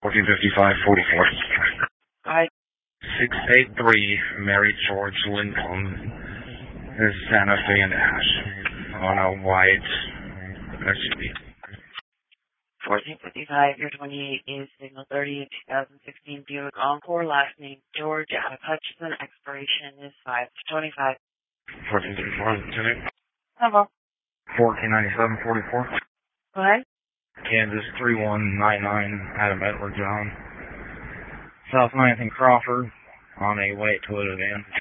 1455-44. Hi. 683 Mary George Lincoln is Santa Fe and Ash on a white SUV. 1455, your 28 is signal 30 in 2016 Buick Encore, last name George out of Hutchinson, expiration is 5/25. 1434, Hello. 1497-44. Go ahead. Kansas 3199, Adam Edward John. South 9th and Crawford on a white Toyota van.